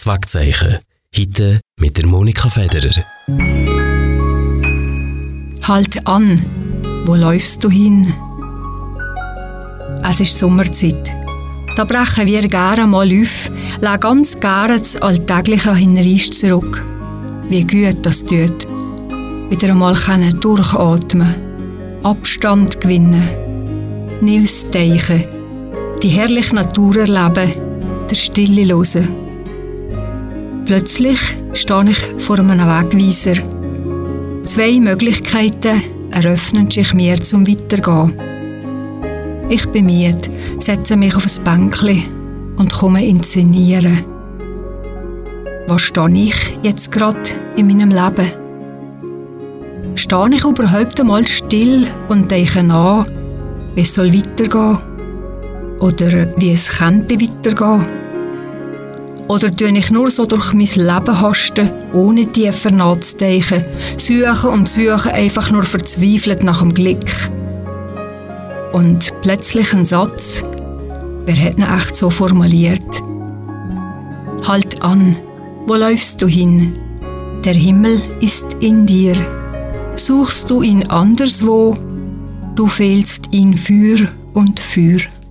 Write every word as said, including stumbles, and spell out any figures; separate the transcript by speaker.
Speaker 1: Das Wagzeichen. Heute mit der Monika Federer.
Speaker 2: Halt an, wo läufst du hin? Es ist Sommerzeit. Da brechen wir gerne mal auf, lassen ganz gerne das Alltägliche hinreißt zurück. Wie gut das tut. Wieder einmal können durchatmen, Abstand gewinnen, Neues teichen, die herrliche Natur erleben, der Stille hören. Plötzlich stehe ich vor einem Wegweiser. Zwei Möglichkeiten eröffnen sich mir zum Weitergehen. Ich bin müde, setze mich auf ein Bänkchen und komme inszenieren. Was stehe ich jetzt gerade in meinem Leben? Stehe ich überhaupt einmal still und denke nach, wie es soll weitergehen? Oder wie es könnte weitergehen? Oder tue ich nur so durch mein Leben hasten, ohne tiefer nachzudenken, suche und suche einfach nur verzweifelt nach dem Glück? Und plötzlich ein Satz, wer hat ihn echt so formuliert? Halt an, wo läufst du hin? Der Himmel ist in dir. Suchst du ihn anderswo, du fehlst ihn für und für.